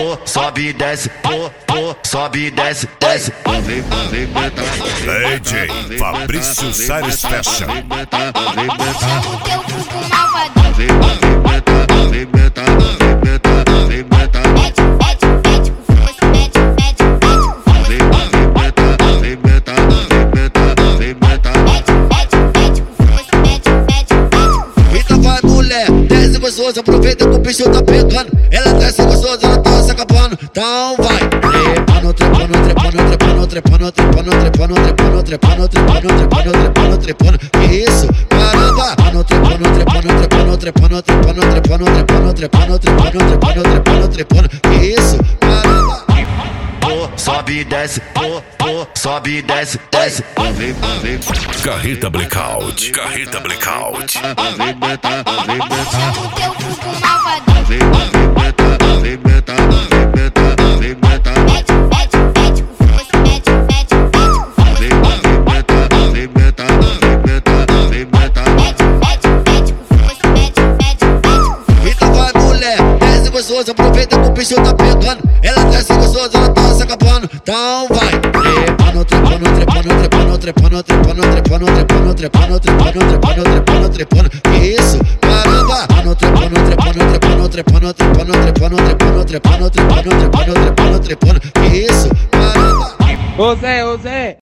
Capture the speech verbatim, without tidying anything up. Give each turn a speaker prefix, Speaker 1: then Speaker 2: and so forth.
Speaker 1: pô, sobe e desce, pô, pô, sobe e desce, desce.
Speaker 2: D J Fabrício Salles Fashion.
Speaker 3: Chama o teu grupo malvadão. Mete, mete, mete com força, mete, mete, mete com força. Mete, mete, mete com força, mete, mete, mete com força.
Speaker 4: Então vai, mulher, desce gostoso, aproveita que o bicho tá pegando. Ela desce gostoso, ela tá se acabando. Então vai, trepando, trepando, trepando, trepando, trepando, trepando, trepando, trepando, trepando, trepando, trepando, trepando, trepando. Que isso, caramba! Trepando, trepando, trepando, trepando, trepando, trepando, trepando, trepando, trepando, trepando, trepando, trepando. Que isso, caramba!
Speaker 1: Pô, sobe e desce, pô, pô, sobe e desce, desce.
Speaker 2: Carreta Blackout. Carreta Blackout.
Speaker 3: Chama o teu grupo malvadão. Mete, mete, mete com força, mete, mete, mete com força. Mete, mete, mete com força, mete, mete, mete com força.
Speaker 4: Então vai, mulher, desce gostoso, aproveita que o bicho tá pegando. Ela desce gostoso, ela tá se acabando. Então vai, trepando, trepando, trepando, trepando, trepando, trepando, trepando, trepando, trepando, trepando, trepando, trepando, trepando. Que isso, caramba! Trepando, trepando, trepando, trepando, trepando, trepando, trepando, trepando, trepando, trepando, trepando, trepando. Que isso, caramba!
Speaker 5: Ô Zé, ô Zé,